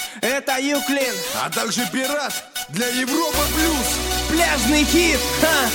Это Юклин, а также Пират для Европа Плюс. Пляжный хит, ха!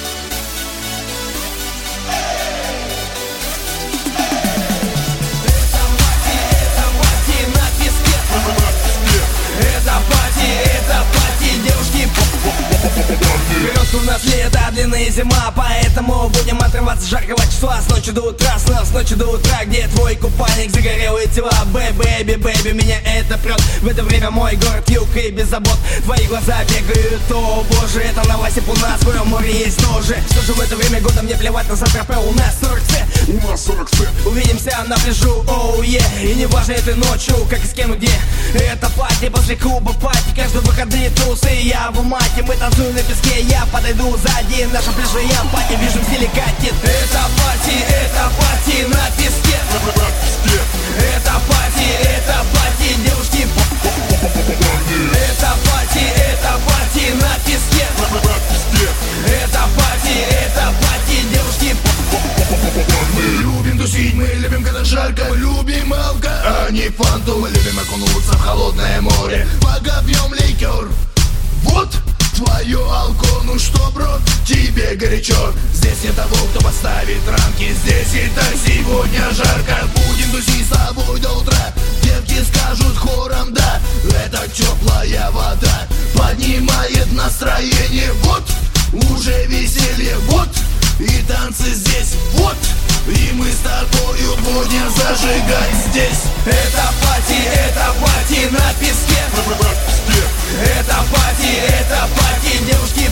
Это пати, девушки. Вперед у нас лето, длинная зима, поэтому будем отрываться с жаркого числа. С ночи до утра, с ночи до утра. Где твой купальник, загорелые тела? Бэйби, меня это прет. В это время мой город юг и без забот. Твои глаза бегают, о боже, это Новосиб, у нас в своем море есть тоже. Что же в это время года мне плевать на Сан-Тропе? У нас 40 У нас 40 Увидимся на пляжу, оу, е. И не важно этой ночью, как и с кем и где. Это пати после клуба пати. Каждые выходные тусы, я в умате. Мы танцуем на песке, я подойду сзади. Наша пляжа, я пати, вижу в стиле катит. Это пати на песке. Это пати, девушки. Это пати на песке. Это пати, девушки. Мы любим тусить, мы любим, когда жарко. Мы любим алко, а не фанту. Мы любим окунуться в холодное море, пока пьем ликер. Вот твое алко, ну что, бро, тебе горячо. Здесь нет того, кто поставит рамки. Здесь и так сегодня жарко. Будем тусить с тобой до утра. Девки скажут хором да. Это теплая вода поднимает настроение. Вот уже веселье, вот и танцы здесь, вот. И мы с тобою будем зажигать здесь. Это пати на песке. Это пати, девушки.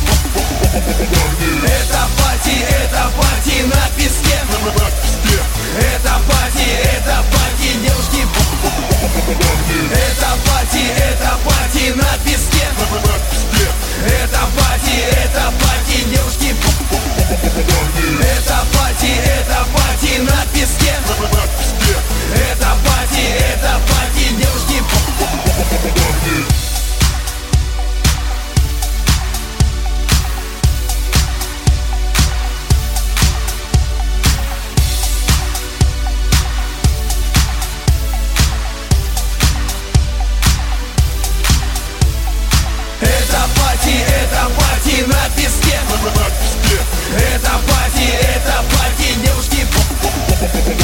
Это пати на песке. Это пати, девушки. Это пати на песке. Это пати, девушки. Это пати на песке. Это пати, девушки. Это пати на песке. Это пати, девушки.